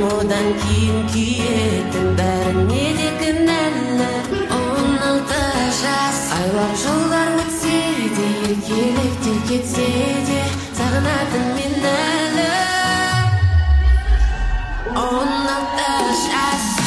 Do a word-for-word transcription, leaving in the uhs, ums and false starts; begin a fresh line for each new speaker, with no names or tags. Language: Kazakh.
одан кейін күйетін бәріне де кінәлі. Он алты жас айлап жылдар өтсе де, еркелікте кетсе де, сағынатын мен әлі. Он алты жас